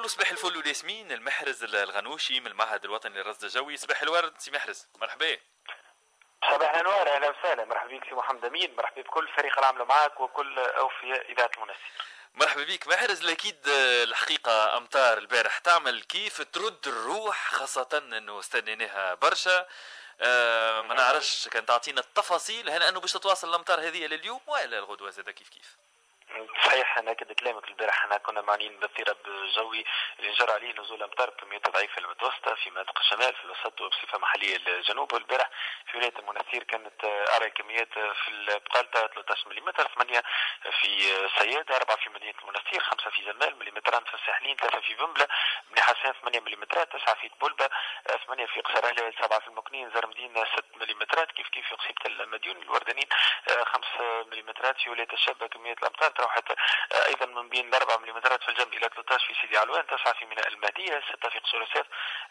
نقولوا صباح الفل والياسمين. المحرز الغنوشي من المعهد الوطني للرصد الجوي. صباح الورد سي محرز، مرحبا. صباح الانوار، اهلا وسهلا، مرحبا بك سي محمد امين، مرحبا بكل الفريق العامل معك وكل اوفياء اذاعه المنسي. مرحبا بك محرز. اكيد الحقيقه امطار البارح تعمل كيف ترد الروح، خاصه انه استنيناها برشا. ما نعرفش كان تعطينا التفاصيل، هل انه باش تتواصل الامطار هذه لليوم ولا الغدوه زاد كيف؟ صحيح، انا كده كلامك. البارح احنا كنا معنيين باضطراب جوي اللي جرى عليه نزول امطار بكميات ضعيفه المتوسطه في مناطق الشمال في الوسط وبصفه محليه الجنوب. والبارح في ولايه المنستير كانت اعلى كميات في البقالة 13 ملم، 8 في سياده، 4 في مدينه المنستير، 5 في زمال، مليمتران في الساحلين، 3 في بنبله، بني حسان 8 ملم، 9 في تبولبه، 8 في قصر هلال، 7 في المكنين، زرمدين 6 ملم، كيف في قصيبه المديون الوردانين 5 ملم. في ولايه الشابه كميه الامطار تروحت ايضا من بين 4 ملم في الجنب الى 13 في سيدي علوان، 9 في ميناء المهديه، 6 في قصور السيف،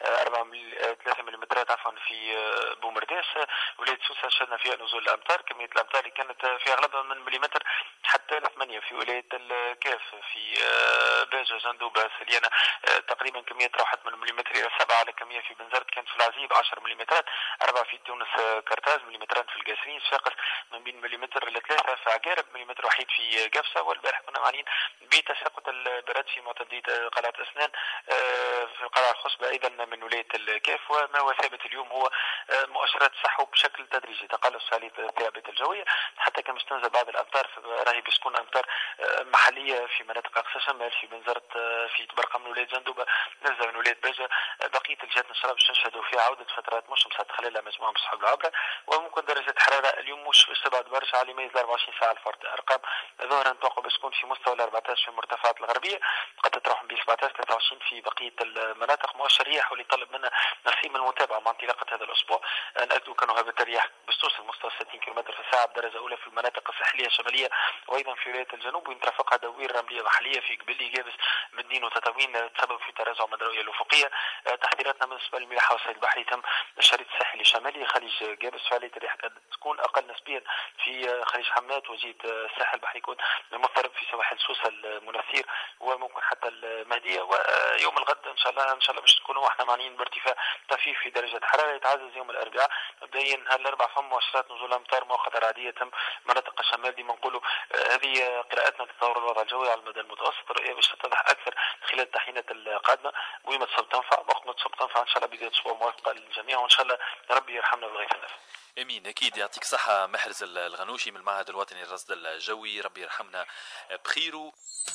3 ملم عفوا في بومرداس. ولايه سوسه شهدنا فيها نزول الامطار، كميه الامطار اللي كانت في اغلبها من مليمتر حتى 8 في ولايه الكاف، في باجه، جندوبه، سليانه تقريبا كميه راحت من مليمتر الى 7 على كميه في بنزرت كانت في العزيب 10 ملم، 4 في تونس كرتاز، مليمتران في القاسرين، صفاقس من بين مليمتر الى 3 في عقارب، مليمتر وحيد في قفصه. والبارح كنا معنيين بتساقط البرد في معتدية قلعة أسنان في القلعة الخصبة أيضا من ولاية الكاف. وما هو ثابت اليوم هو مؤشرات سحب بشكل تدريجي، تقلص عليه الثيابات الجوية حتى كما تنزل بعض الأمطار، راهي باش تكون أمطار محلية في مناطق أقصى شمال، في بنزرت، في تبرقة من ولاية جندوبة، نزل من ولاية باجة. بقية الجهات نشرب باش نشهدوا فيها عودة فترات مشمسة تخللها مجموعة من صحاب العبرة. وممكن درجة حرارة اليوم مش باش تبعد برشا على ما يزيد 24 ساعة الفرد. أرقام ظهرا توقع باش تكون في مستوى ال 14 في المرتفعات الغربيه، قد تروح ب 17 23 في بقيه المناطق. مؤشر رياح واللي طلب منا نسيم من المتابعه مع انطلاقه هذا الاسبوع. ناكدوا كانوا هبه الرياح باش توصل مستوى 60 كم في الساعه بدرجه اولى في المناطق الساحليه الشماليه وايضا في ولايه الجنوب، وين ترافقها دوير رمليه بحريه في قبلي جابس مدين وتطاوين تسبب في تراجع مدرويه الافقيه. تحذيراتنا بالنسبه للملاحه والصيد البحري تم الشريط الساحلي الشمالي خليج جابس، فعاليه الرياح قد تكون اقل نسبيا في خليج حماد وجهه الساحل البحري يكون مضطرب في سواحل سوسه المنستير وممكن حتى المهديه. ويوم الغد ان شاء الله باش نكونوا احنا معنيين بارتفاع طفيف في درجه الحراره يتعزز يوم الاربعاء. مبدئيا هالاربع فم مؤشرات نزول امطار مؤقته رعديه تم مناطق الشمال. ديما نقولوا هذه قراءتنا لتطور الوضع الجوي على المدى المتوسط، الرؤيه باش تتضح اكثر خلال التحينات القادمه. ويما تصب تنفع، وقت ما تصب تنفع ان شاء الله بدايه اسبوع موفقه للجميع، وان شاء الله ربي يرحمنا بالغيث النفع. امين. اكيد يعطيك صحه محرز الغنوشي من المعهد الوطني للرصد الجوي، ربي يرحمنا بخيره.